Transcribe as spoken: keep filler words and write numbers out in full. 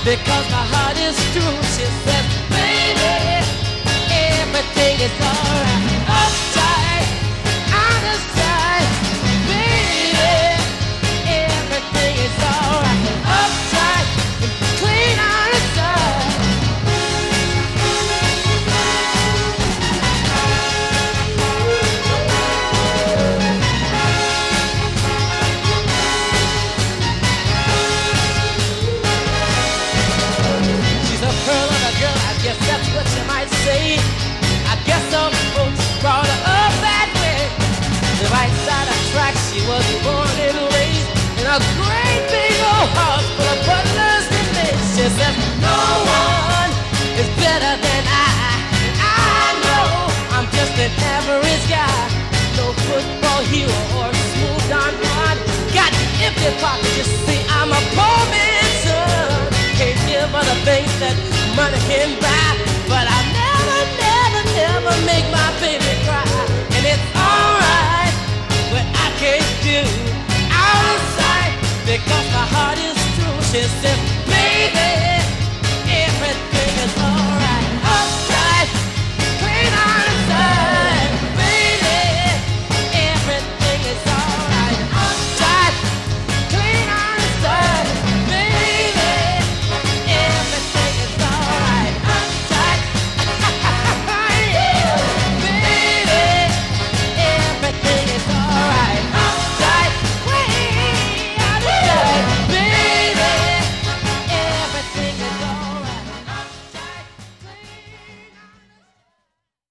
because my heart is true. She says, baby, everything is alright. Uptight, out of sight, baby, everything is alright. Uptight, clean out of sight. She's a pearl of a girl, I guess that's what you might say. I guess some folks brought her up that way. The right side of tracks, she was born and raised in a great big old house full of butlers and maids. She says, no one is better than I. I know I'm just an average guy. No football hero or smooth Don Juan. Got empty pockets, you see, I'm a poor man's son. Can't give her the things that money can buy, but I never, never, never make my baby cry. And it's alright, but I can't do out of sight because my heart is true. She says, baby,